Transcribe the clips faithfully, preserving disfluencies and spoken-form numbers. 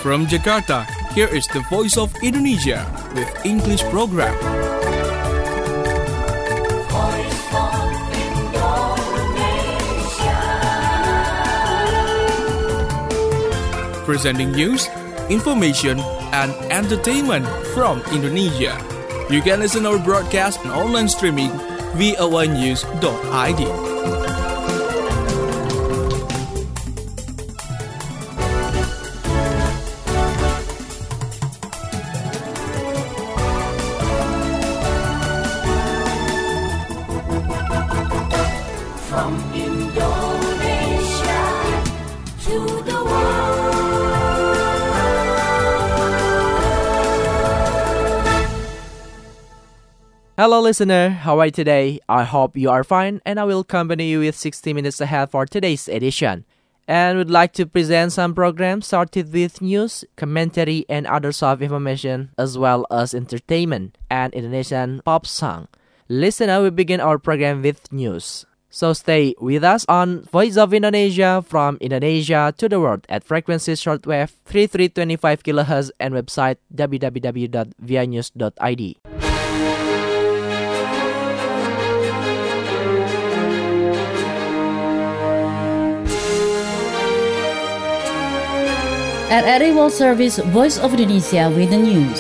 From Jakarta, here is the Voice of Indonesia with English program. Voice of Indonesia. Presenting news, information, and entertainment from Indonesia. You can listen our broadcast and online streaming v o a news dot i d. From Indonesia to the Hello listener, how are you today? I hope you are fine and I will accompany you with sixty minutes ahead for today's edition. And would like to present some programs started with news, commentary and other soft information as well as entertainment and Indonesian pop song. Listener, we begin our program with news. So stay with us on Voice of Indonesia from Indonesia to the world at frequency shortwave thirty-three twenty-five kilohertz and website w w w dot v i news dot i d. At R A World Service, Voice of Indonesia with the news.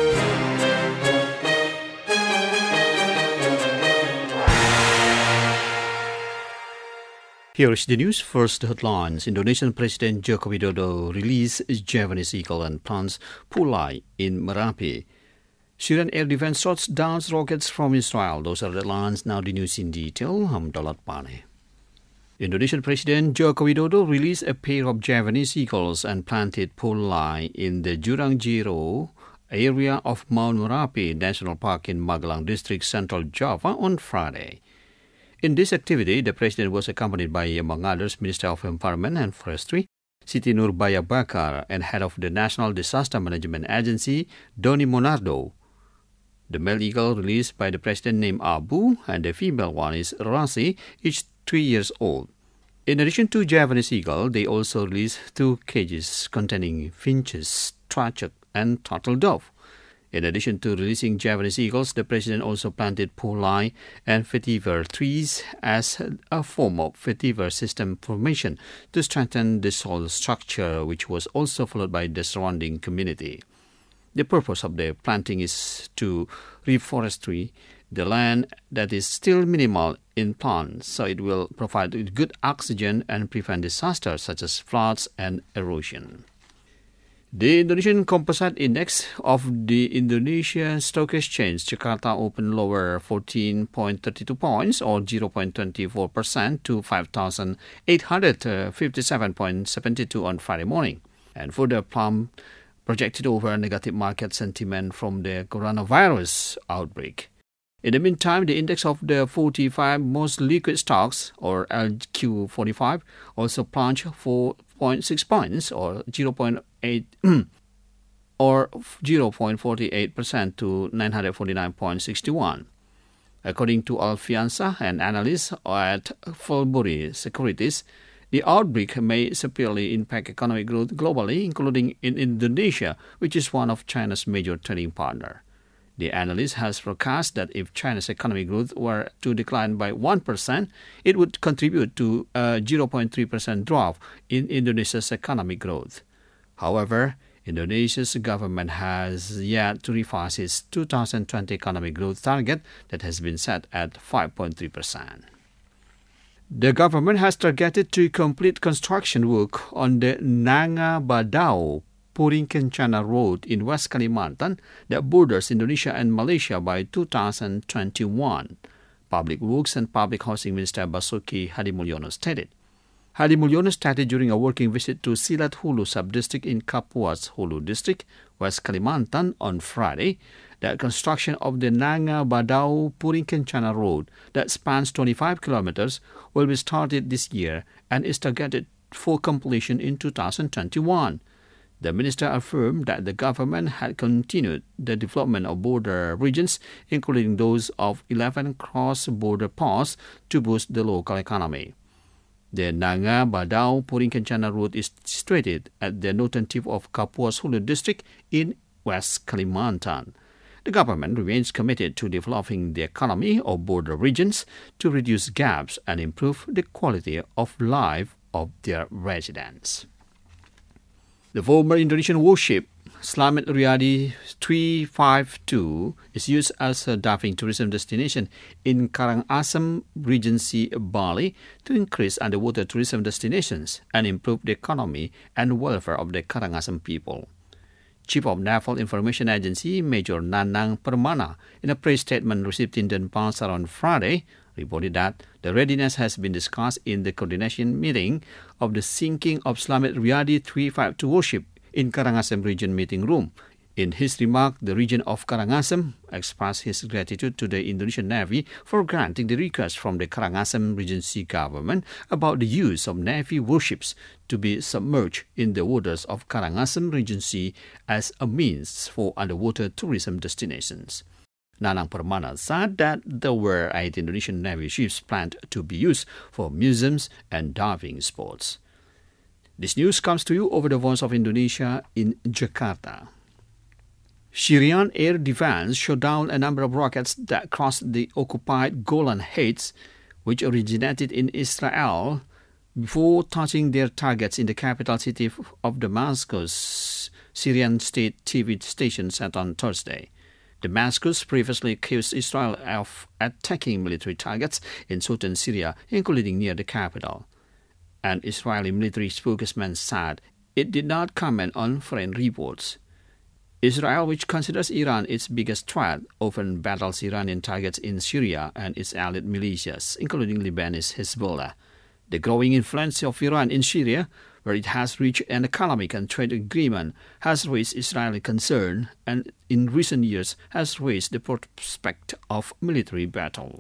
Here is the news. First, the headlines. Indonesian President Joko Widodo released Javanese Eagle and plants Pulai in Merapi. Syrian air defense shots down rockets from Israel. Those are the headlines. Now the news in detail. I'm Dalat Pane. Indonesian President Joko Widodo released a pair of Javanese eagles and planted Pulai in the Jurang Jiro area of Mount Merapi National Park in Magelang District, Central Java on Friday. In this activity, the President was accompanied by, among others, Minister of Environment and Forestry, Siti Nurbaya Bakar, and Head of the National Disaster Management Agency, Doni Monardo. The male eagle released by the President named Abu, and the female one is Rasi, each three years old. In addition to Javanese eagle, they also released two cages containing finches, trachuk, and turtle dove. In addition to releasing Javanese eagles, the President also planted Pulai and vetiver trees as a form of vetiver system formation to strengthen the soil structure, which was also followed by the surrounding community. The purpose of the planting is to reforestry the land that is still minimal in plants, so it will provide good oxygen and prevent disasters such as floods and erosion. The Indonesian Composite Index of the Indonesia Stock Exchange Jakarta opened lower fourteen point three two points or zero point two four percent to five thousand eight hundred fifty-seven point seven two on Friday morning, and further plumb projected over negative market sentiment from the coronavirus outbreak. In the meantime, the index of the forty-five most liquid stocks, or L Q forty-five, also plunged four point six points, or zero point eight or zero point four eight percent to nine hundred forty-nine point six one. According to Alfianza, an analyst at Fulbury Securities, the outbreak may severely impact economic growth globally, including in Indonesia, which is one of China's major trading partners. The analyst has forecast that if China's economic growth were to decline by one percent, it would contribute to a zero point three percent drop in Indonesia's economic growth. However, Indonesia's government has yet to revise its two thousand twenty economic growth target that has been set at five point three percent. The government has targeted to complete construction work on the Nanga Badau Puring Kencana Road in West Kalimantan that borders Indonesia and Malaysia by two thousand twenty-one, Public Works and Public Housing Minister Basuki Hadimulyono stated. Hadimulyono stated during a working visit to Silat Hulu Subdistrict in Kapuas Hulu District, West Kalimantan on Friday, that construction of the Nanga Badau Puring Kencana Road that spans twenty-five kilometers will be started this year and is targeted for completion in two thousand twenty-one. The minister affirmed that the government had continued the development of border regions, including those of eleven cross-border ports, to boost the local economy. The Nanga Badau Puring Kencana road is situated at the northern tip of Kapuas Hulu district in West Kalimantan. The government remains committed to developing the economy of border regions to reduce gaps and improve the quality of life of their residents. The former Indonesian warship Slamet Riyadi three fifty-two is used as a diving tourism destination in Karangasem Regency, Bali, to increase underwater tourism destinations and improve the economy and welfare of the Karangasem people. Chief of Naval Information Agency Major Nanang Permana, in a press statement received in Denpasar on Friday, reported that the readiness has been discussed in the coordination meeting of the sinking of Slamet Riyadi three fifty-two warship in Karangasem region meeting room. In his remark, the region of Karangasem expressed his gratitude to the Indonesian Navy for granting the request from the Karangasem Regency government about the use of Navy warships to be submerged in the waters of Karangasem Regency as a means for underwater tourism destinations. Nanang Permana said that there were eight Indonesian Navy ships planned to be used for museums and diving sports. This news comes to you over the Voice of Indonesia in Jakarta. Syrian air defense shot down a number of rockets that crossed the occupied Golan Heights, which originated in Israel, before touching their targets in the capital city of Damascus, Syrian state T V station said on Thursday. Damascus previously accused Israel of attacking military targets in southern Syria, including near the capital. An Israeli military spokesman said it did not comment on foreign reports. Israel, which considers Iran its biggest threat, often battles Iranian targets in Syria and its allied militias, including Lebanese Hezbollah. The growing influence of Iran in Syria, where it has reached an economic and trade agreement, has raised Israeli concern and in recent years has raised the prospect of military battle.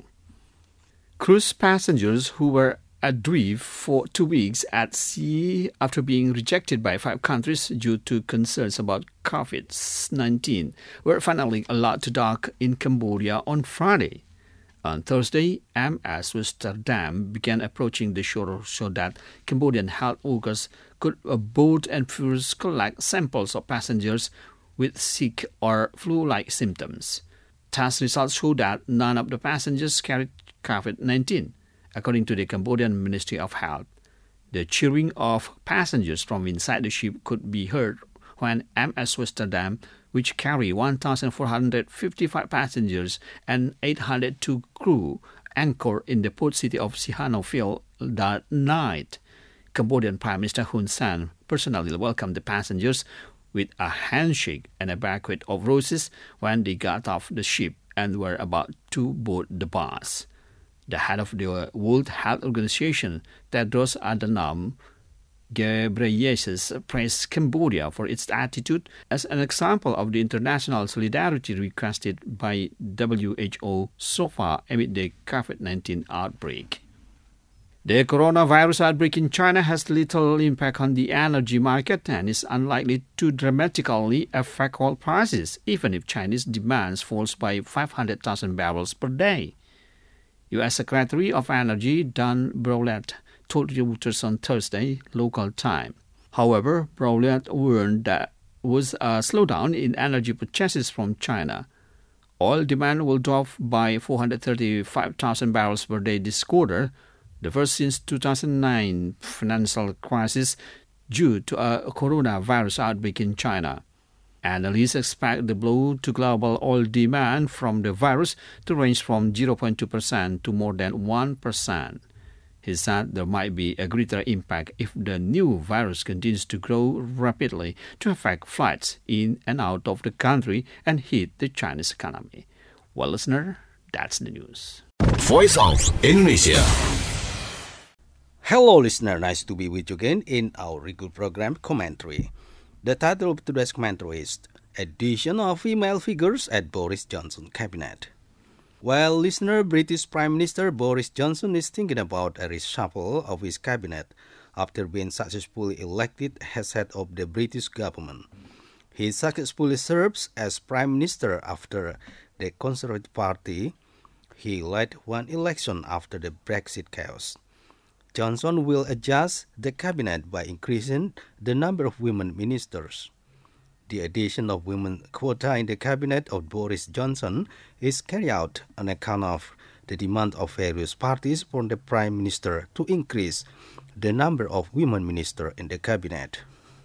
Cruise passengers who were adrift for two weeks at sea after being rejected by five countries due to concerns about COVID nineteen were finally allowed to dock in Cambodia on Friday. On Thursday, M S Amsterdam began approaching the shore so that Cambodian health workers could board and first collect samples of passengers with sick or flu-like symptoms. Test results showed that none of the passengers carried COVID nineteen. According to the Cambodian Ministry of Health, the cheering of passengers from inside the ship could be heard when M S Amsterdam, which carried one thousand four hundred fifty-five passengers and eight hundred two crew, anchored in the port city of Sihanoukville that night. Cambodian Prime Minister Hun Sen personally welcomed the passengers with a handshake and a bouquet of roses when they got off the ship and were about to board the bus. The head of the World Health Organization, Tedros Adhanom Ghebreyesus, praised Cambodia for its attitude as an example of the international solidarity requested by W H O so far amid the COVID nineteen outbreak. The coronavirus outbreak in China has little impact on the energy market and is unlikely to dramatically affect oil prices, even if Chinese demand falls by five hundred thousand barrels per day. U S Secretary of Energy Dan Brouillette told Reuters on Thursday, local time. However, Brouillette warned that there was a slowdown in energy purchases from China. Oil demand will drop by four hundred thirty-five thousand barrels per day this quarter, the first since two thousand nine financial crisis due to a coronavirus outbreak in China. Analysts expect the blow to global oil demand from the virus to range from zero point two percent to more than one percent. He said there might be a greater impact if the new virus continues to grow rapidly to affect flights in and out of the country and hit the Chinese economy. Well, listener, that's the news. Voice of Indonesia. Hello, listener. Nice to be with you again in our regular program commentary. The title of today's commentary is Addition of Female Figures at Boris Johnson Cabinet. Well, listener, British Prime Minister Boris Johnson is thinking about a reshuffle of his cabinet after being successfully elected as head of the British government. He successfully serves as Prime Minister after the Conservative Party. He led one election after the Brexit chaos. Johnson will adjust the cabinet by increasing the number of women ministers. The addition of women quota in the cabinet of Boris Johnson is carried out on account of the demand of various parties for the Prime Minister to increase the number of women ministers in the cabinet.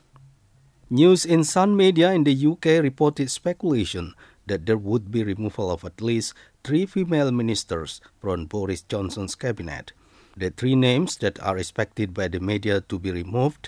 News in Sun media in the U K reported speculation that there would be removal of at least three female ministers from Boris Johnson's cabinet. The three names that are expected by the media to be removed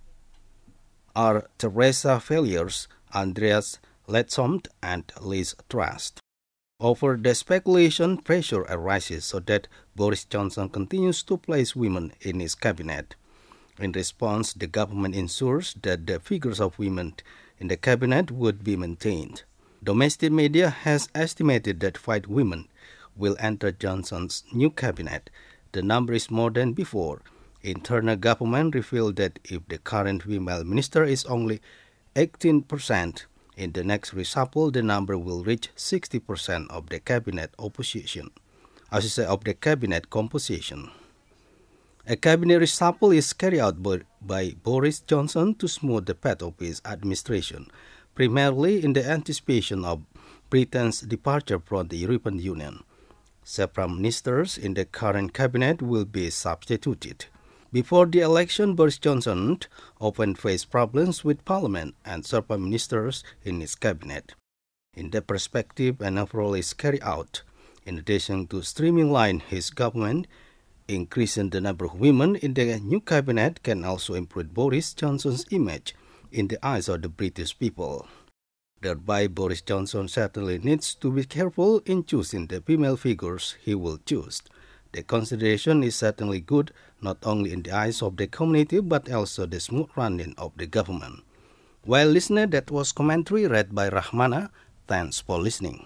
are Teresa Villiers, Andreas Leadsom, and Liz Truss. Over the speculation, pressure arises so that Boris Johnson continues to place women in his cabinet. In response, the government ensures that the figures of women in the cabinet would be maintained. Domestic media has estimated that five women will enter Johnson's new cabinet. The number is more than before. Internal government revealed that if the current female minister is only eighteen percent, in the next reshuffle the number will reach sixty percent of the cabinet opposition, as I say, of the cabinet composition. A cabinet reshuffle is carried out by, by Boris Johnson to smooth the path of his administration, primarily in the anticipation of Britain's departure from the European Union. Several ministers in the current cabinet will be substituted. Before the election, Boris Johnson often faced problems with Parliament and several ministers in his cabinet. In that perspective, an overhaul is carried out. In addition to streamlining his government, increasing the number of women in the new cabinet can also improve Boris Johnson's image in the eyes of the British people. Thereby, Boris Johnson certainly needs to be careful in choosing the female figures he will choose. The consideration is certainly good, not only in the eyes of the community, but also the smooth running of the government. Well, listener, that was commentary read by Rahmana. Thanks for listening.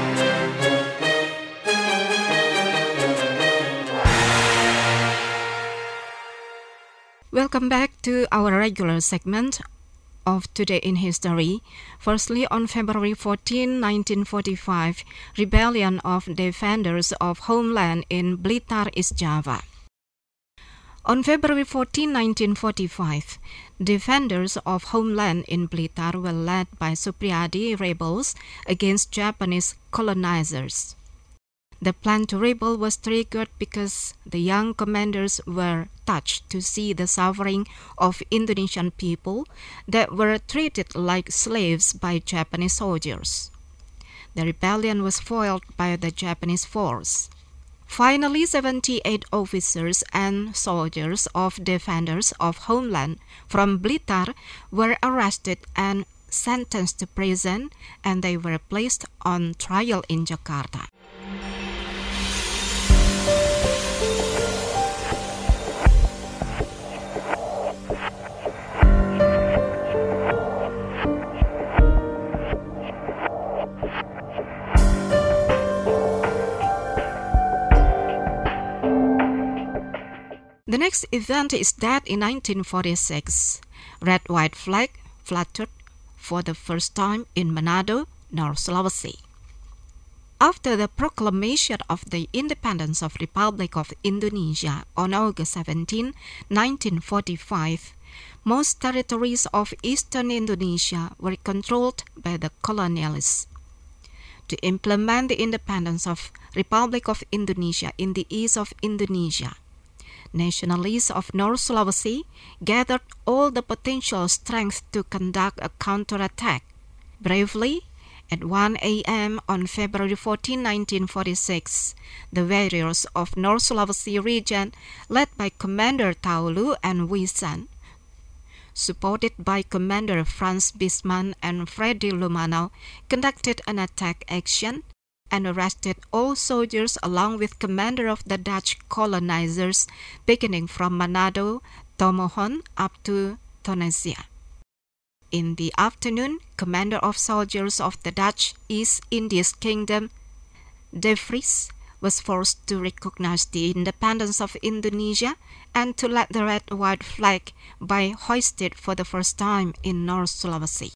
Welcome back to our regular segment of Today in History. Firstly, on February fourteenth, nineteen forty-five, rebellion of defenders of homeland in Blitar, East Java. On February fourteenth, nineteen forty-five, defenders of homeland in Blitar were led by Supriyadi rebels against Japanese colonizers. The plan to rebel was triggered because the young commanders were touched to see the suffering of Indonesian people that were treated like slaves by Japanese soldiers. The rebellion was foiled by the Japanese force. Finally, seventy-eight officers and soldiers of defenders of homeland from Blitar were arrested and sentenced to prison, and they were placed on trial in Jakarta. The next event is that in nineteen forty-six, red-white flag fluttered for the first time in Manado, North Sulawesi. After the proclamation of the independence of Republic of Indonesia on August seventeenth, nineteen forty-five, most territories of eastern Indonesia were controlled by the colonialists. To implement the independence of Republic of Indonesia in the east of Indonesia, nationalists of North Sulawesi gathered all the potential strength to conduct a counterattack. Bravely, at one a.m. on February fourteenth, nineteen forty-six, the warriors of North Sulawesi region, led by Commander Taulu and Wisan, supported by Commander Franz Bisman and Freddy Lumanau, conducted an attack action and arrested all soldiers along with commander of the Dutch colonizers, beginning from Manado, Tomohon, up to Tonesia. In the afternoon, commander of soldiers of the Dutch East Indies Kingdom, De Vries, was forced to recognize the independence of Indonesia and to let the red-white flag be hoisted for the first time in North Sulawesi.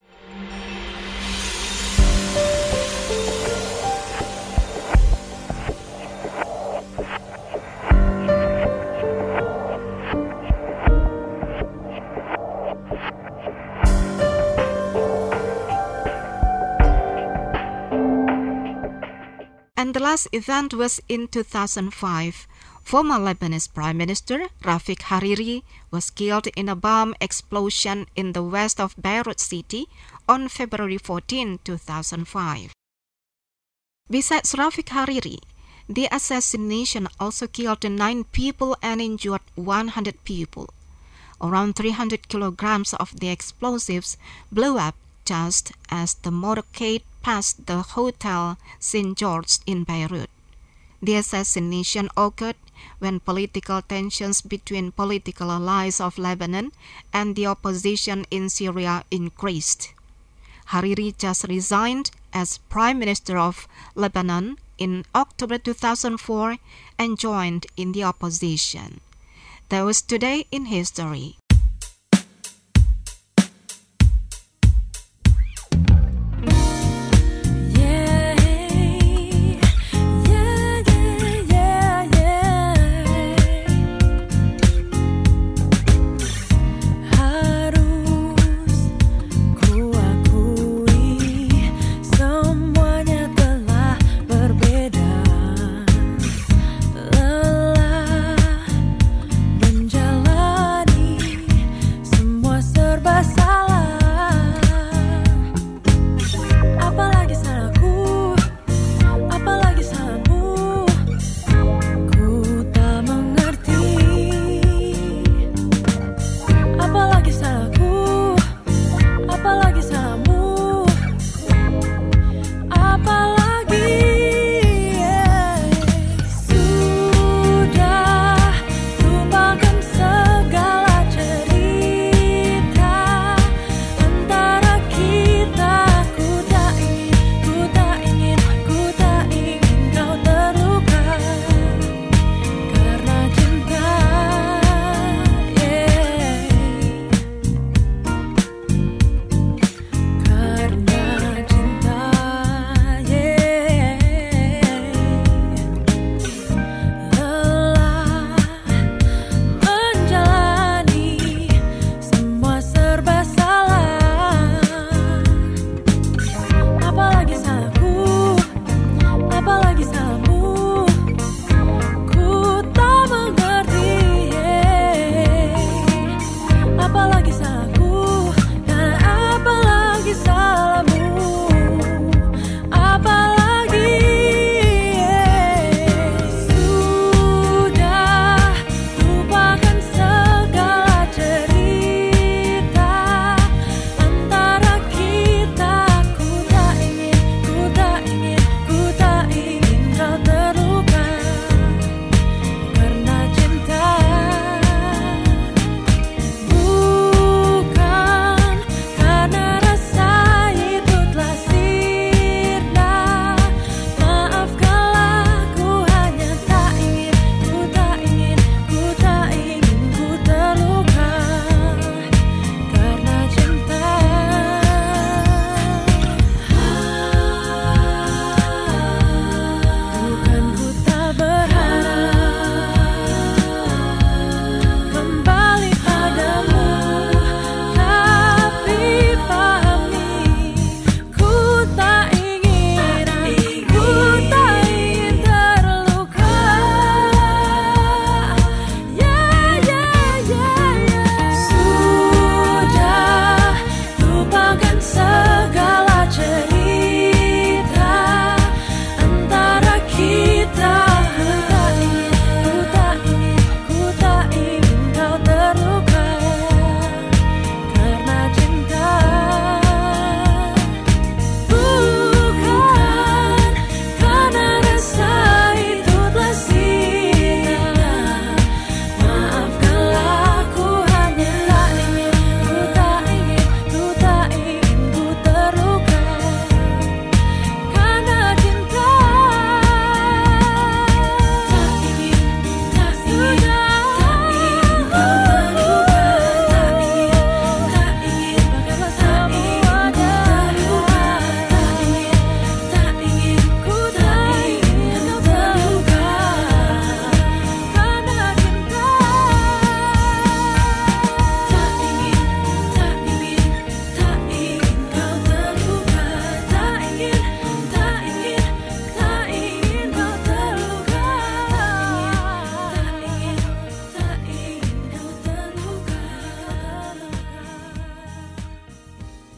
And the last event was in two thousand five. Former Lebanese Prime Minister Rafik Hariri was killed in a bomb explosion in the west of Beirut city on February fourteenth, two thousand five. Besides Rafik Hariri, the assassination also killed nine people and injured one hundred people. Around three hundred kilograms of the explosives blew up just as the motorcade passed the Hotel Saint George in Beirut. The assassination occurred when political tensions between political allies of Lebanon and the opposition in Syria increased. Hariri just resigned as Prime Minister of Lebanon in October two thousand four and joined in the opposition. That was Today in History. Menjalani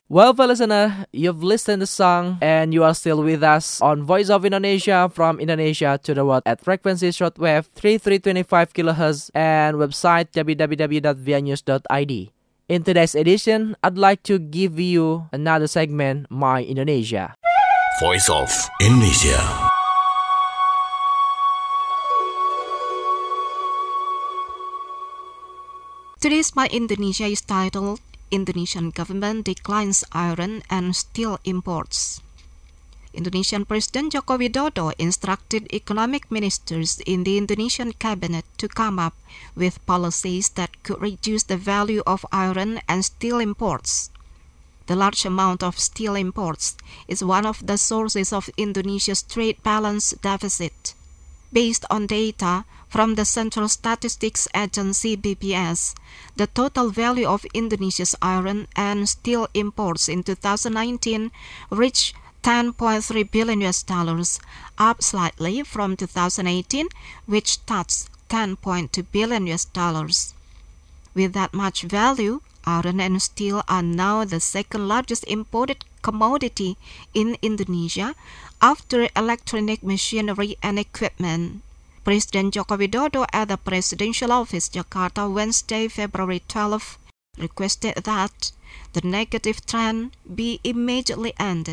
Well, for listener, you've listened to the song and you are still with us on Voice of Indonesia from Indonesia to the world at frequency shortwave thirty-three twenty-five kilohertz and website w w w dot v i news dot i d. In today's edition, I'd like to give you another segment, My Indonesia. Voice of Indonesia. Today's My Indonesia is titled Indonesian Government Declines Iron and Steel Imports. Indonesian President Joko Widodo instructed economic ministers in the Indonesian cabinet to come up with policies that could reduce the value of iron and steel imports. The large amount of steel imports is one of the sources of Indonesia's trade balance deficit. Based on data from the Central Statistics Agency B P S, the total value of Indonesia's iron and steel imports in two thousand nineteen reached ten point three billion U S dollars, up slightly from two thousand eighteen, which touched ten point two billion U S dollars. With that much value, iron and steel are now the second largest imported commodity in Indonesia after electronic machinery and equipment. President Joko Widodo at the Presidential Office, Jakarta, Wednesday, February twelfth, requested that the negative trend be immediately ended.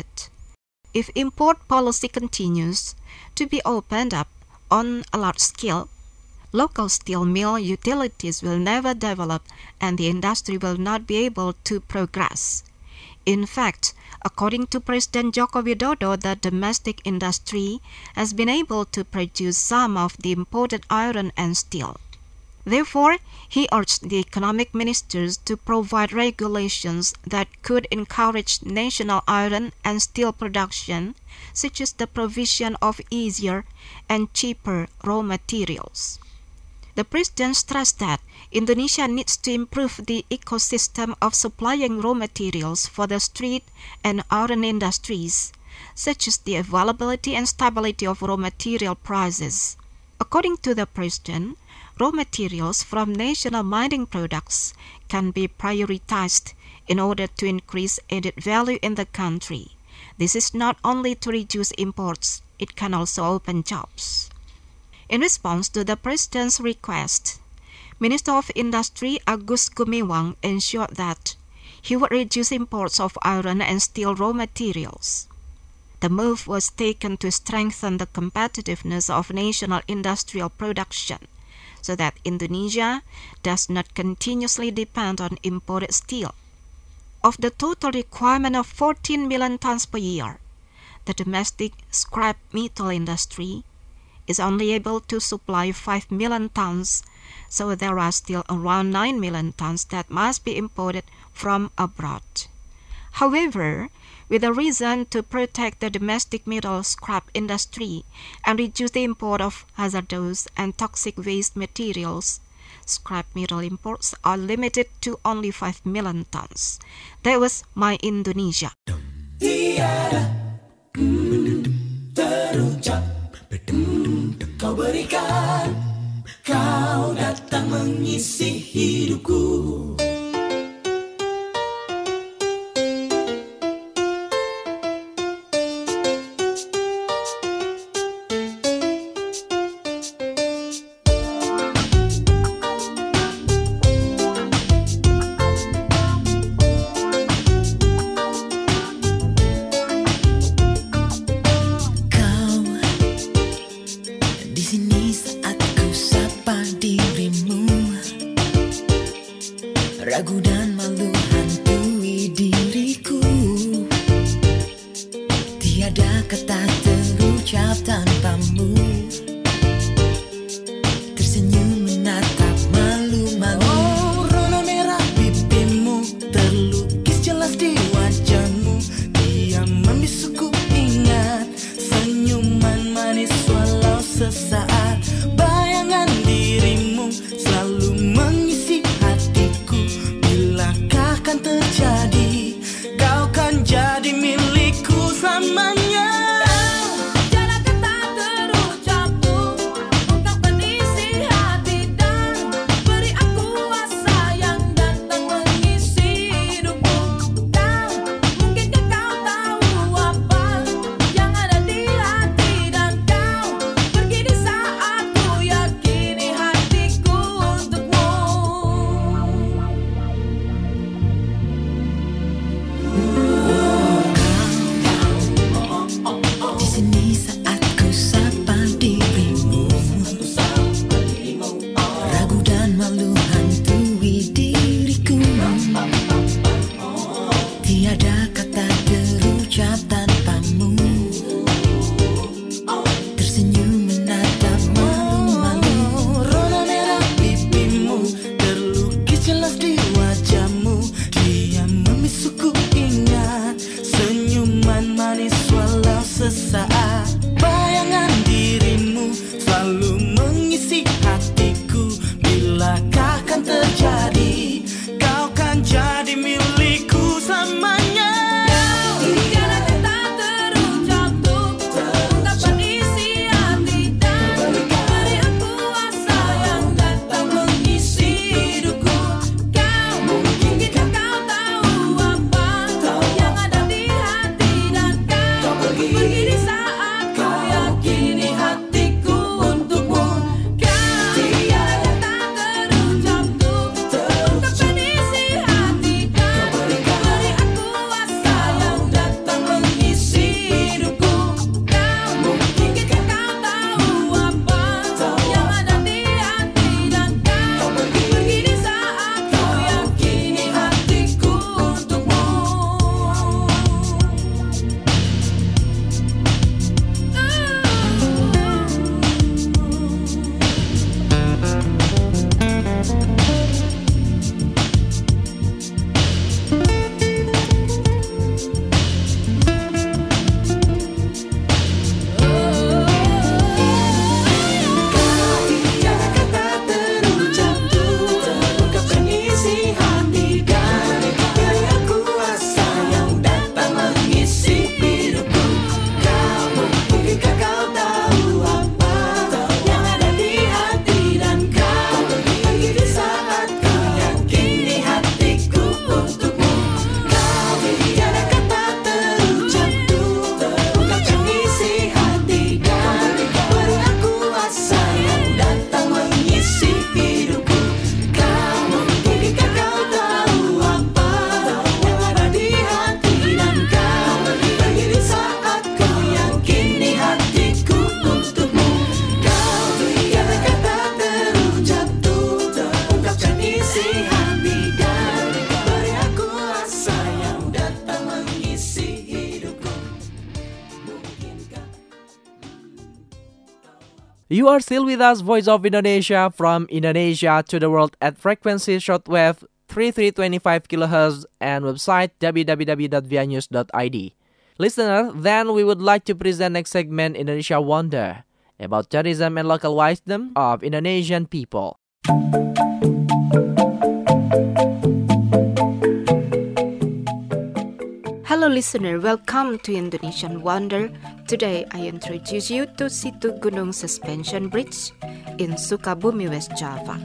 If import policy continues to be opened up on a large scale, local steel mill utilities will never develop and the industry will not be able to progress. In fact, according to President Joko Widodo, the domestic industry has been able to produce some of the imported iron and steel. Therefore, he urged the economic ministers to provide regulations that could encourage national iron and steel production, such as the provision of easier and cheaper raw materials. The president stressed that Indonesia needs to improve the ecosystem of supplying raw materials for the steel and iron industries, such as the availability and stability of raw material prices. According to the president, raw materials from national mining products can be prioritized in order to increase added value in the country. This is not only to reduce imports, it can also open jobs. In response to the president's request, Minister of Industry Agus Gumiwang ensured that he would reduce imports of iron and steel raw materials. The move was taken to strengthen the competitiveness of national industrial production so that Indonesia does not continuously depend on imported steel. Of the total requirement of fourteen million tons per year, the domestic scrap metal industry is only able to supply five million tons, so there are still around nine million tons that must be imported from abroad. However, with a reason to protect the domestic metal scrap industry and reduce the import of hazardous and toxic waste materials, scrap metal imports are limited to only five million tons. That was My Indonesia. Kau berikan, kau datang mengisi hidupku. Ragu dan malu hantui diriku, tiada kata terucap tanpamu. Tersenyum menatap malu-malu. Oh, rona merah pipimu terlukis jelas di wajahmu. Dia membisuku ingat senyuman manis walau sesaat. Bayangan dirimu selalu mengisi hatiku. Bila You are still with us, Voice of Indonesia, from Indonesia to the world at frequency shortwave thirty-three twenty-five kilohertz and website w w w dot v i news dot i d. Listener, then we would like to present next segment Indonesia Wonder, about tourism and local wisdom of Indonesian people. Hello listener, welcome to Indonesian Wonder. Today I introduce you to Situ Gunung Suspension Bridge in Sukabumi, West Java.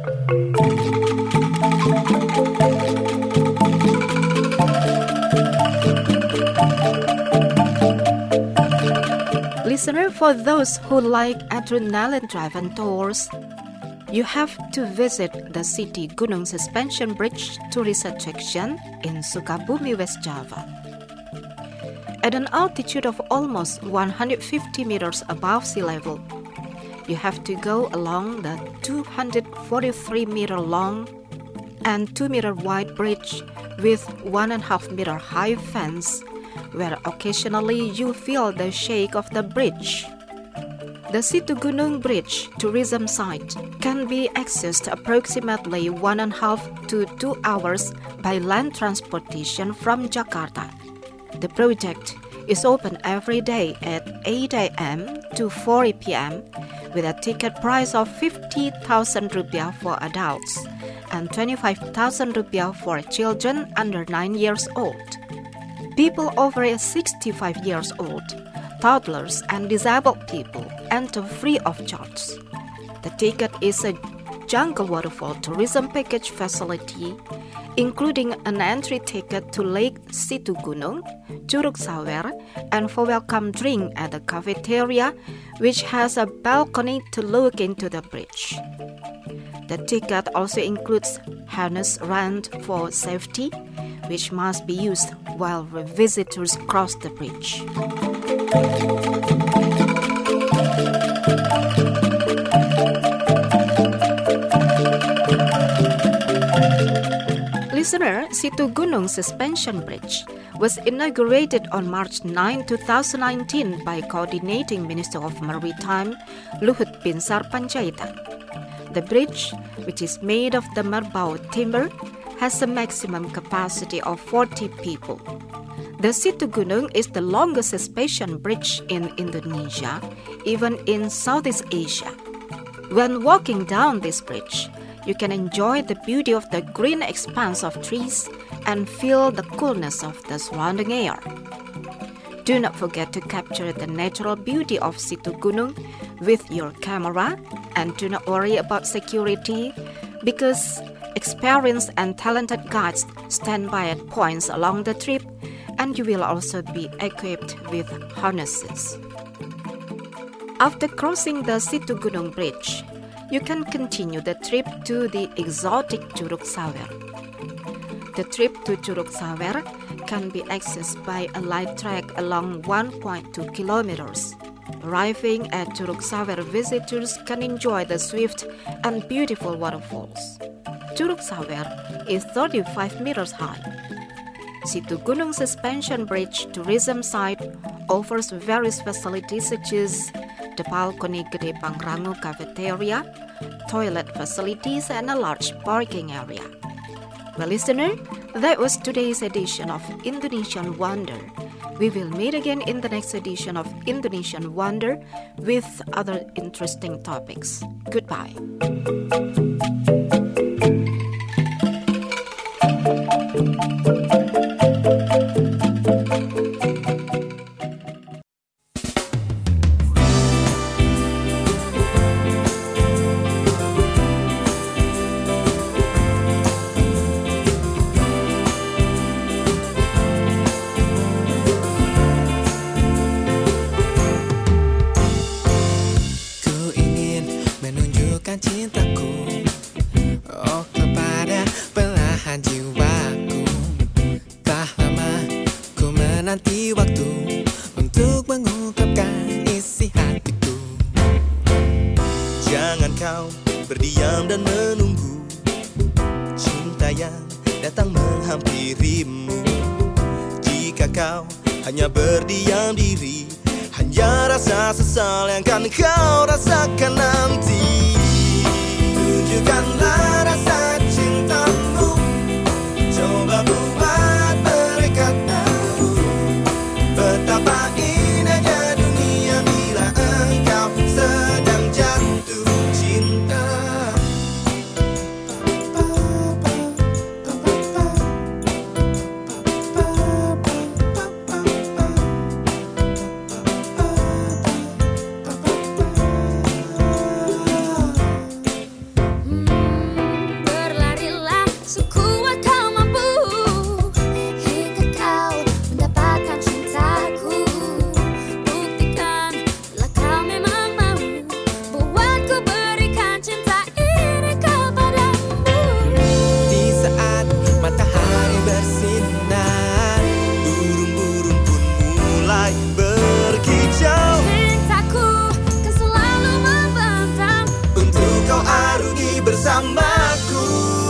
Listener, for those who like adrenaline-driven tours, you have to visit the Situ Gunung Suspension Bridge tourist attraction in Sukabumi, West Java. At an altitude of almost one hundred fifty meters above sea level, you have to go along the two hundred forty-three meter long and two meter wide bridge with one and a half meter high fence, where occasionally you feel the shake of the bridge. The Situ Gunung Bridge tourism site can be accessed approximately one and a half to two hours by land transportation from Jakarta. The project is open every day at eight a.m. to four p.m. with a ticket price of fifty thousand rupiah for adults and twenty-five thousand rupiah for children under nine years old. People over sixty-five years old, toddlers and disabled people enter free of charge. The ticket is a jungle waterfall tourism package facility, including an entry ticket to Lake Situ Gunung, Curug Sawer, and for welcome drink at the cafeteria, which has a balcony to look into the bridge. The ticket also includes harness rent for safety, which must be used while visitors cross the bridge. Listener, Situ Gunung Suspension Bridge was inaugurated on March ninth, twenty nineteen by Coordinating Minister of Maritime, Luhut Binsar Panjaitan. The bridge, which is made of the merbau timber, has a maximum capacity of forty people. The Situ Gunung is the longest suspension bridge in Indonesia, even in Southeast Asia. When walking down this bridge, you can enjoy the beauty of the green expanse of trees and feel the coolness of the surrounding air. Do not forget to capture the natural beauty of Situ Gunung with your camera, and do not worry about security because experienced and talented guides stand by at points along the trip, and you will also be equipped with harnesses. After crossing the Situ Gunung Bridge, you can continue the trip to the exotic Curug Sawer. The trip to Curug Sawer can be accessed by a light trek along one point two kilometers. Arriving at Curug Sawer, visitors can enjoy the swift and beautiful waterfalls. Curug Sawer is thirty-five meters high. Situ Gunung Suspension Bridge tourism site offers various facilities such as the balcony Gede Pangrango cafeteria, toilet facilities, and a large parking area. Well, listener, that was today's edition of Indonesian Wonder. We will meet again in the next edition of Indonesian Wonder with other interesting topics. Goodbye. Hanya berdiam diri, hanya tiada rasa sesal yang kan kau rasakan nanti. Tunjukkanlah rasa cintamu, coba buat mereka tahu betapa indahnya dunia bila engkau sedang jatuh cinta. Bersamaku,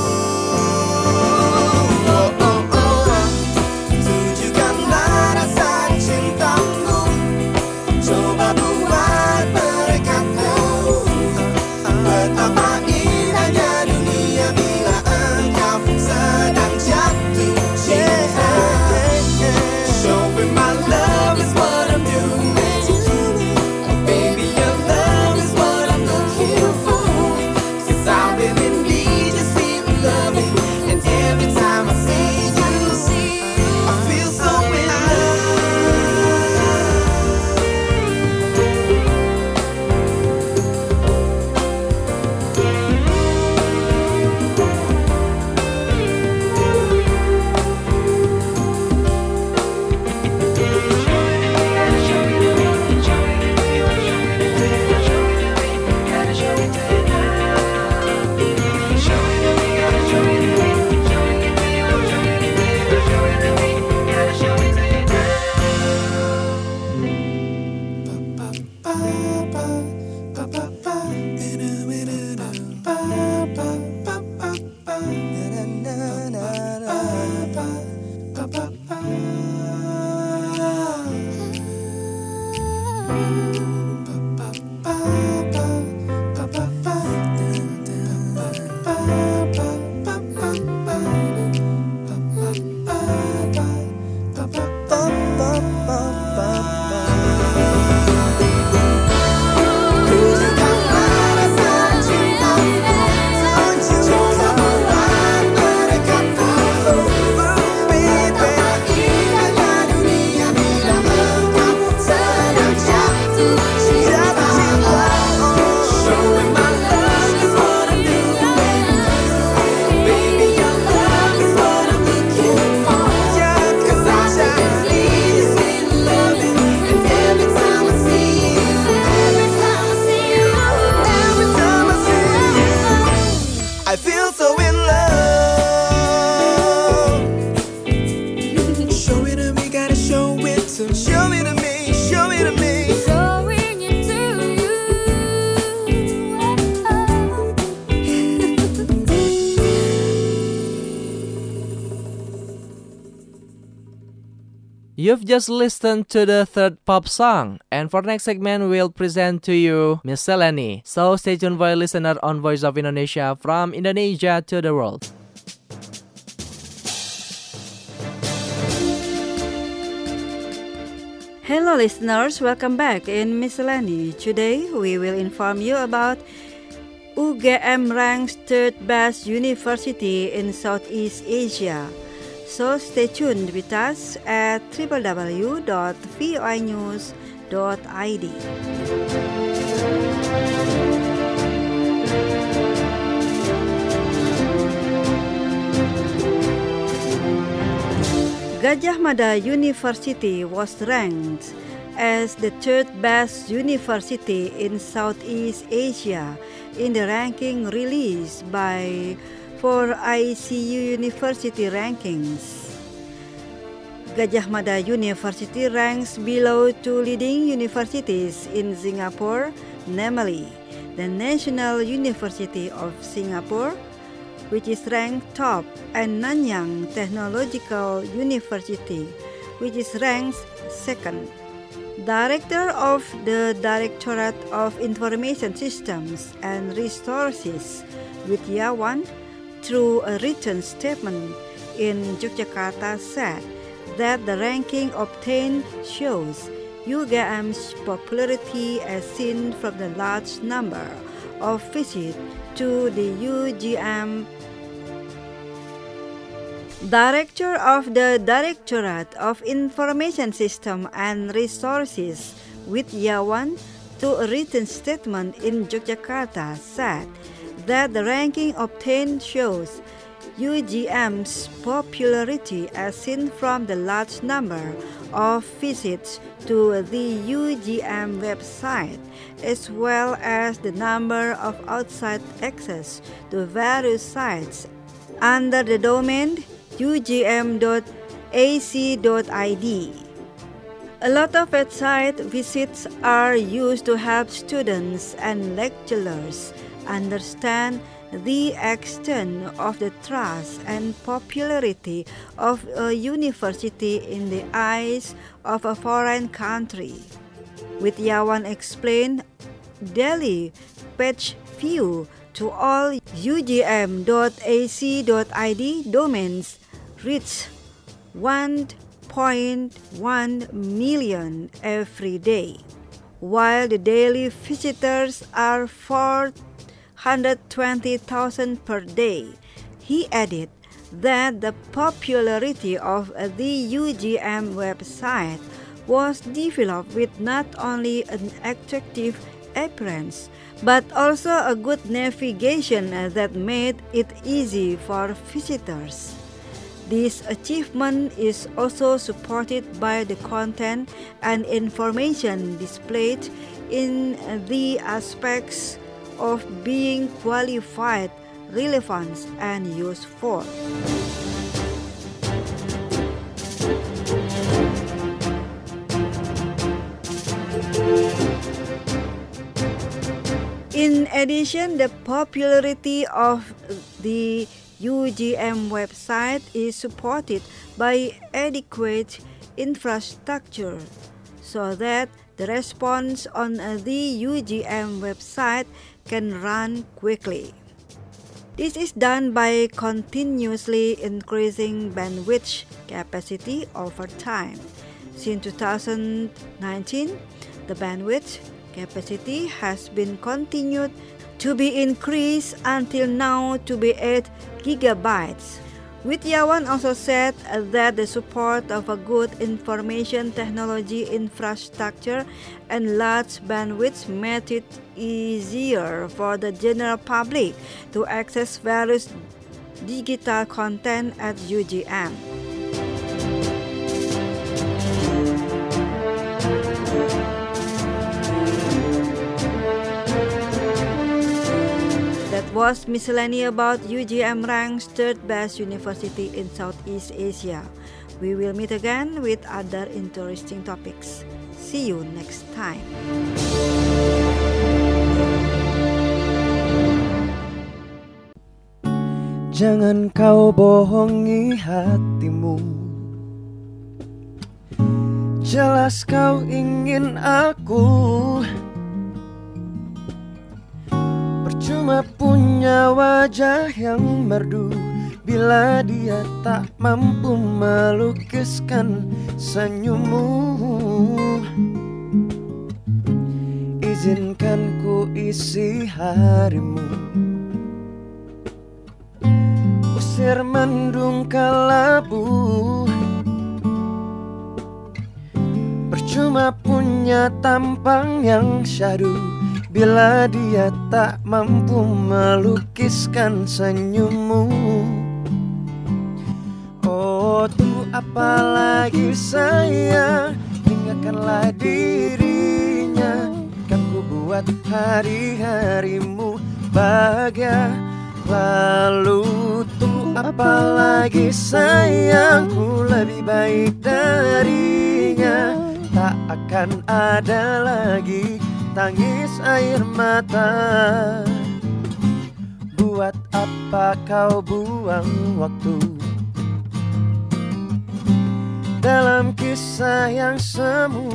oh oh oh, tunjukkanlah rasa cintamu, coba buat mereka tahu betapa indahnya dunia bila engkau sedang jatuh cinta. Showing my love is what I'm doing, oh baby your love is what I'm looking for. I've been in need, just feel loving, and every time I see you, I feel so in You've just listened to the third pop song, and for next segment, we'll present to you Miscellany. So stay tuned for a listener on Voice of Indonesia from Indonesia to the world. Hello listeners, welcome back in Miscellany. Today we will inform you about U G M ranks third best university in Southeast Asia. So stay tuned with us at w w w dot voi news dot i d. Gadjah Mada University was ranked as the third best university in Southeast Asia in the ranking released by for I C U University Rankings. Gadjah Mada University ranks below two leading universities in Singapore, namely the National University of Singapore, which is ranked top, and Nanyang Technological University, which is ranked second. Director of the Directorate of Information Systems and Resources, Widyawan, through a written statement in Yogyakarta said that the ranking obtained shows U G M's popularity as seen from the large number of visits to the U G M. Director of the Directorate of Information System and Resources, Widyawan, through a written statement in Yogyakarta said that the ranking obtained shows U G M's popularity as seen from the large number of visits to the U G M website, as well as the number of outside access to various sites under the domain u g m dot a c dot i d. A lot of website visits are used to help students and lecturers understand the extent of the trust and popularity of a university in the eyes of a foreign country. Widyawan explained daily page view to all u g m dot a c dot i d domains reach one point one million every day, while the daily visitors are four hundred twenty thousand per day. He added that the popularity of the U G M website was developed with not only an attractive appearance, but also a good navigation that made it easy for visitors. This achievement is also supported by the content and information displayed in the aspects of being qualified, relevant, and useful. In addition, the popularity of the U G M website is supported by adequate infrastructure so that the response on the U G M website can run quickly. This is done by continuously increasing bandwidth capacity over time. Since two thousand nineteen, the bandwidth capacity has been continued to be increased until now to be eight gigabytes. Widyawan also said that the support of a good information technology infrastructure and large bandwidth made it easier for the general public to access various digital content at U G M. Was miscellany about U G M ranks third best university in Southeast Asia. We will meet again with other interesting topics. See you next time. Jangan kau bohongi hatimu, jelas kau ingin aku. Cuma punya wajah yang merdu bila dia tak mampu melukiskan senyummu. Izinkan ku isi harimu, usir mendung kelabu. Percuma punya tampang yang syahdu bila dia tak mampu melukiskan senyummu. Oh, tunggu apa lagi sayang, tinggalkanlah dirinya. Kan ku buat hari-harimu bahagia. Lalu tunggu apa lagi sayang, ku lebih baik darinya. Tak akan ada lagi tangis air mata. Buat apa kau buang waktu dalam kisah yang semu.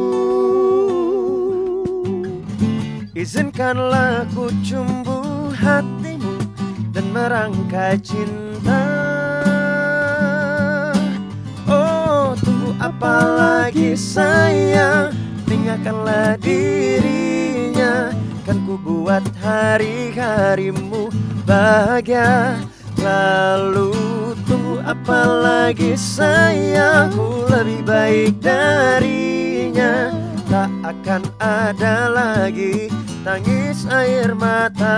Izinkanlah ku cumbu hatimu dan merangkai cinta. Oh, tunggu apa lagi sayang, tinggalkanlah dirinya. Kan ku buat hari-harimu bahagia. Lalu tunggu apa lagi sayang, ku lebih baik darinya. Tak akan ada lagi tangis air mata.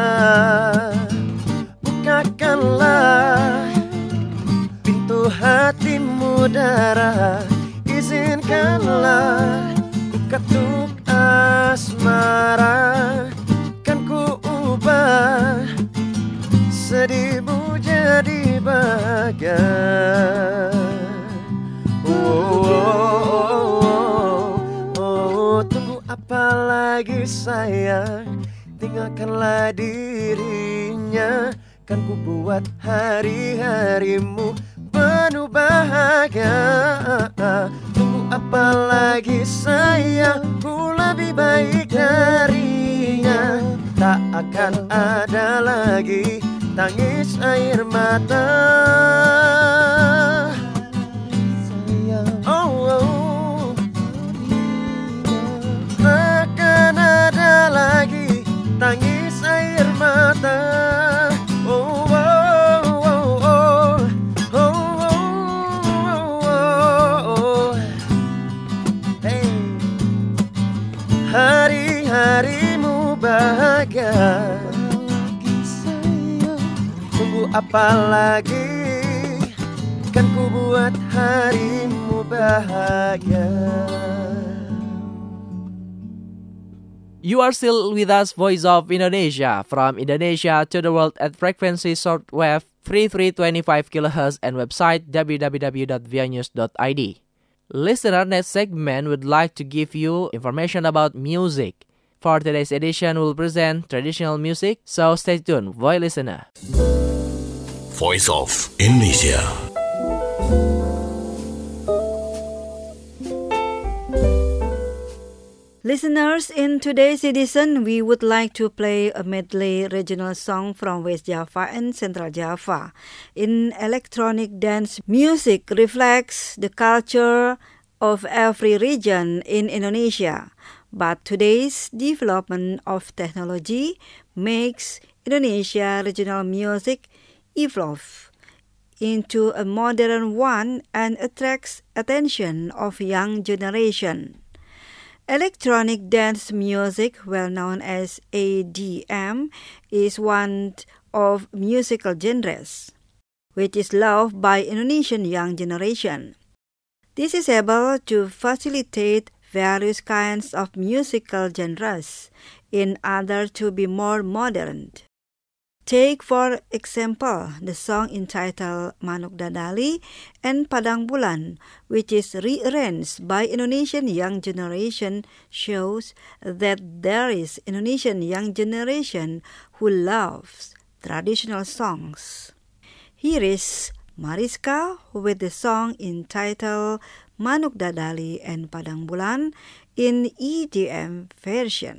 Bukakanlah pintu hatimu darah, izinkanlah ku ketuk asmara. Kan ku ubah sedihmu jadi bahagia. Oh, oh, oh, oh, tunggu apa lagi sayang, tinggalkanlah dirinya. Kan ku buat hari-harimu penuh bahagia. Tunggu apa lagi sayang, ku lebih baik darinya. Tak akan ada lagi tangis air mata. Oh, oh. Takkan ada lagi tangis air mata. Oh, oh, oh, oh. Oh, oh, oh, oh. Hey. Hari-harimu bahagia. Tunggu apa lagi, kan ku buat harimu bahagia. You are still with us, Voice of Indonesia, from Indonesia to the world at frequency shortwave thirty-three twenty-five kilohertz and website w w w dot v o news dot i d. Listener, next segment would like to give you information about music. For today's edition, we'll present traditional music, so stay tuned, voice listener. Voice of Indonesia. Listeners, in today's edition, we would like to play a medley regional song from West Java and Central Java. In electronic dance, music reflects the culture of every region in Indonesia. But today's development of technology makes Indonesia regional music evolve into a modern one and attracts attention of young generation. Electronic dance music, well known as E D M, is one of musical genres which is loved by Indonesian young generation. This is able to facilitate various kinds of musical genres in order to be more modern. Take, for example, the song entitled Manuk Dadali and Padang Bulan, which is rearranged by Indonesian young generation, shows that there is Indonesian young generation who loves traditional songs. Here is Mariska with the song entitled Manuk Dadali and Padang Bulan in E D M version.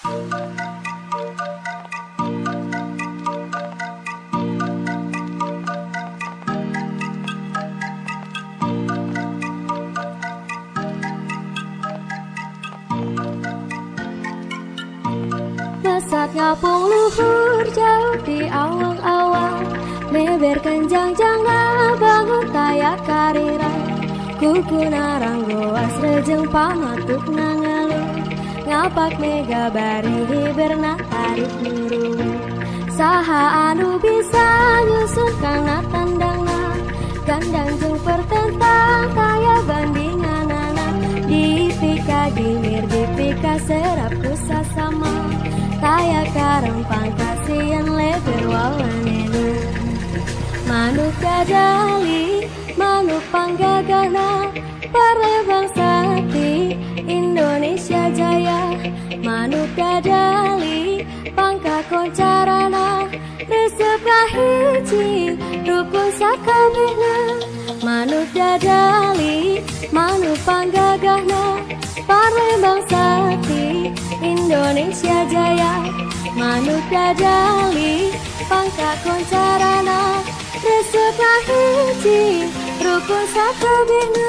Besat ngapung luhur jauh di awang-awang, meber kenjang-jangna bangun tayak karira. Kuku narang goas rejeng pamatuk nangalu, ngapak mega bari hiberna tarik nuru. Saha anu bisa nyusun kana tandangna, gandang jeung pertentang kaya bandinganana. Dipika gimir dipika serapku sasama, kaya karempang kasihan leber wawanena. Manuk dadali, manuk panggagana, parlebang sakti Indonesia Jaya. Manuk dadali, pangka koncarana, resep kahiji rukun sakabehna. Manuk dadali, manupang gagahna Palembang Sakti Indonesia Jaya manuk dadali pangka koncarana resep hiji rukun sakabehna.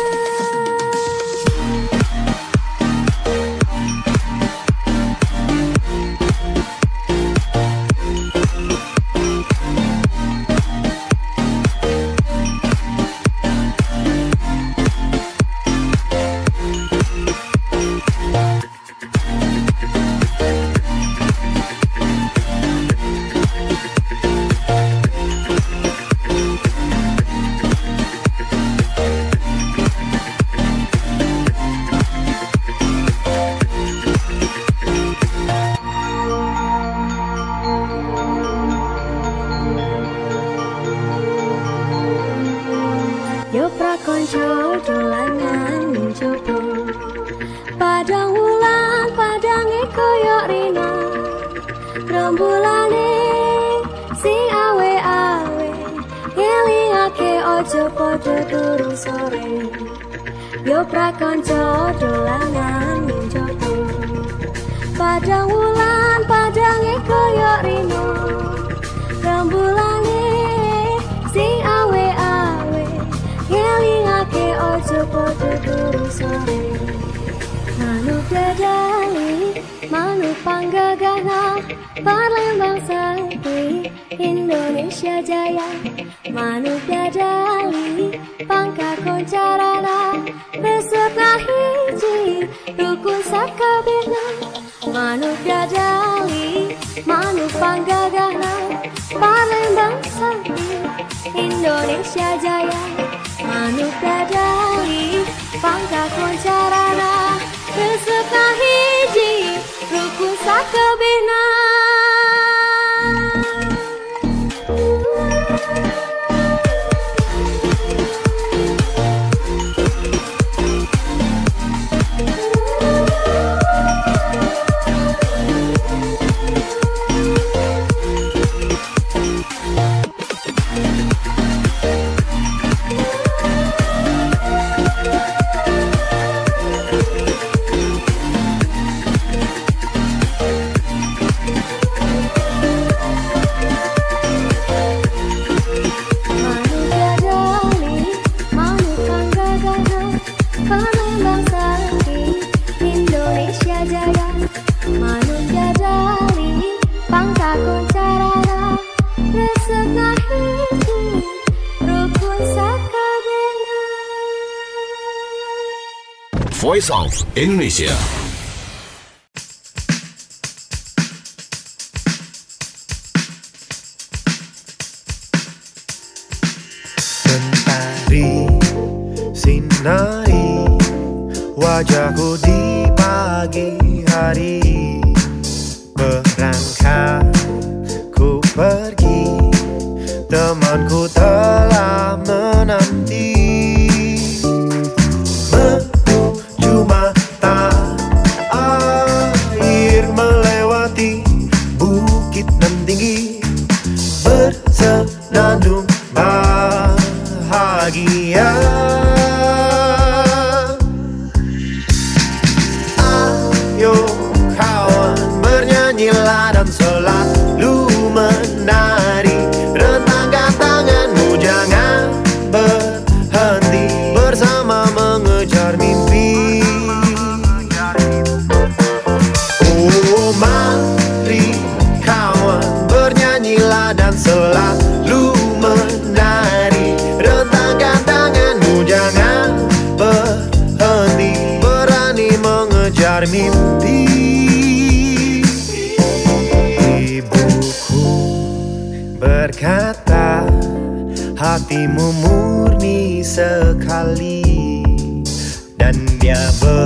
Yo prakonco dolanan mencoba padang wulan padange koyok rina rembulane sing awe-awe ngelingake ojo padha turu sore. Yo prakonco dolanan mencoba padang wulan padange koyok rina rembulane sing awe-awe ngelingake ojo padha turu sore. Manuk dadali manuk panggagana Palembang Sakti Indonesia Jaya manuk dadali pangka koncarana resep hiji rukun sakabehna. Manuk dadali manuk panggagana Palembang Sakti Indonesia Jaya manuk dadali pangka koncarana resep hiji rukun sakabehna. Voice of Indonesia. Mentari sinari wajahku di pagi hari, berangkat ku pergi, temanku telah menanti. Menuju mata air melewati bukit nan tinggi, bersenandung bahagia. Ayo kawan bernyanyilah dan selalu menari, rentangkan tanganmu jangan berhenti, bersama mengejar mimpi. Oh mari kawan bernyanyilah dan selalu menari, rentangkan tanganmu jangan berhenti, berani mengejar mimpi. Ibuku berkata hatimu murni sekali, dan dia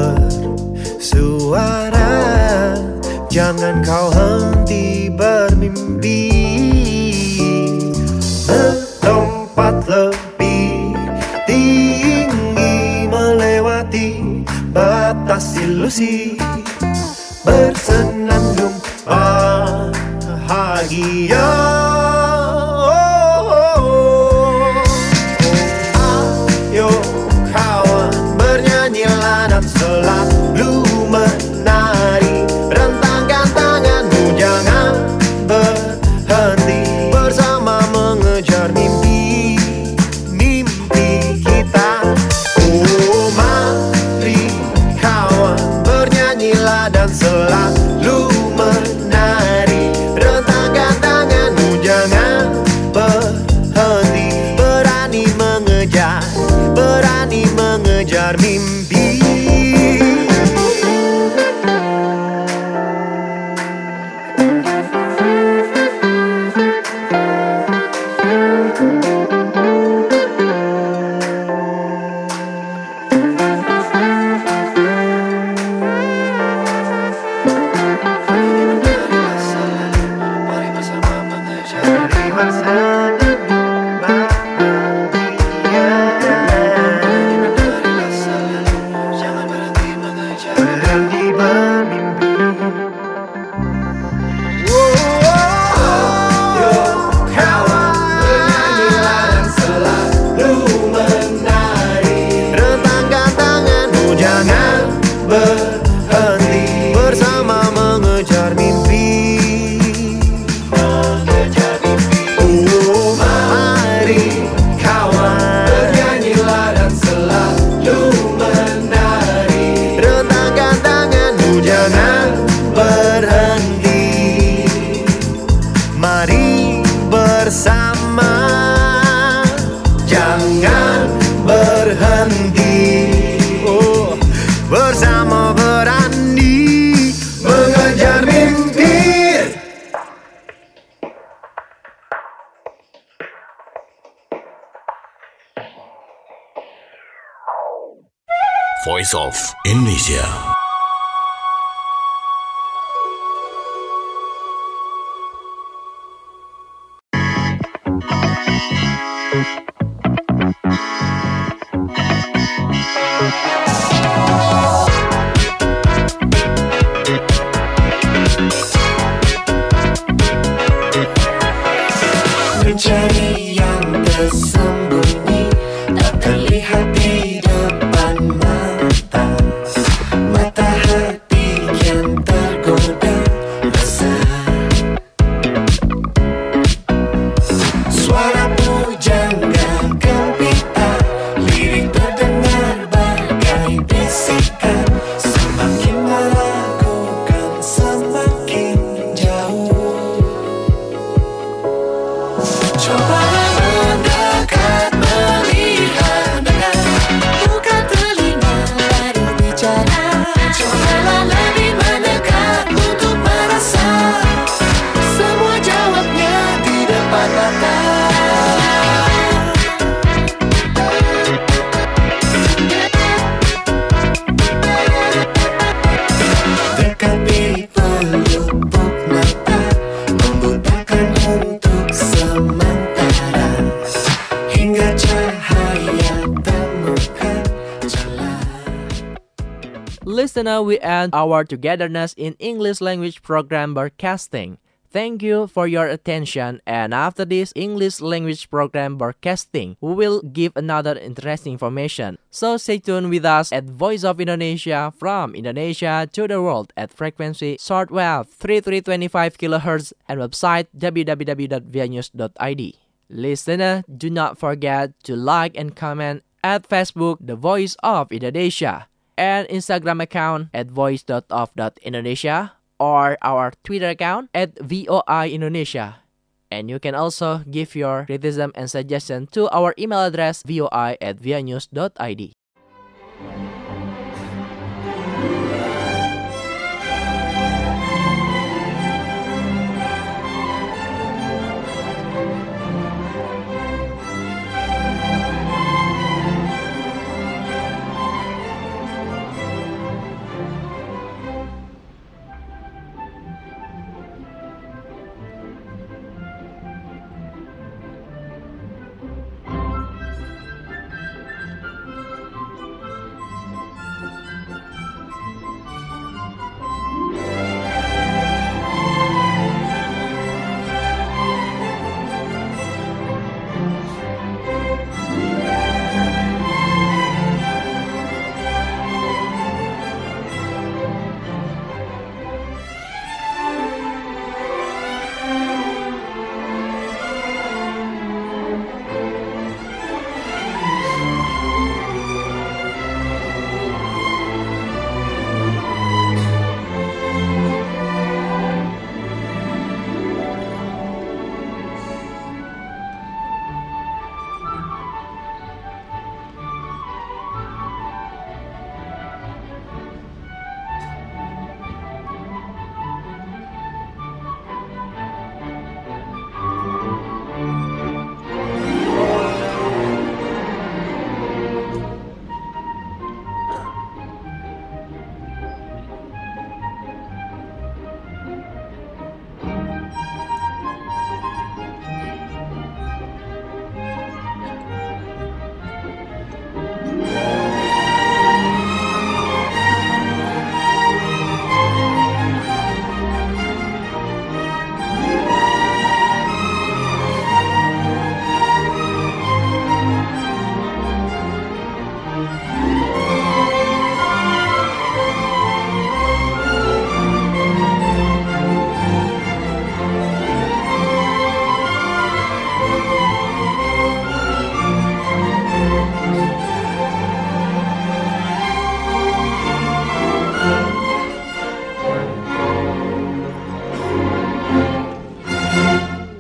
bersuara jangan kau henti bermimpi. Melompat lebih tinggi, melewati batas ilusi, bersenandung bahagia. Ayo kawan bernyanyi mengejar mimpi. Voice of Indonesia. Mencari yang tersembunyi, tak terlihat di depan mata. Mata hati kian tergoda resah. Suara pujangga gempita, lirik terdengar bagai bisikan. Semakin meragukan, semakin jauh. Cobalah mendekat, melihat, dengar, buka telinga baru bicara. Cobalah lebih mendekat untuk merasa semua jawabnya di depan mata. Dekati pelupuk mata, membutakan untuk sementara, hingga cahaya temukan jalan. Listener, we end our togetherness in English language program broadcasting. Thank you for your attention, and after this English language program broadcasting, we will give another interesting information. So stay tuned with us at Voice of Indonesia, from Indonesia to the world at frequency shortwave thirty-three twenty-five kilohertz and website w w w dot v i news dot i d. Listener, do not forget to like and comment at Facebook The Voice of Indonesia and Instagram account at voice dot of dot indonesia or our Twitter account at V O I Indonesia. And you can also give your criticism and suggestion to our email address voi at v i news dot i d.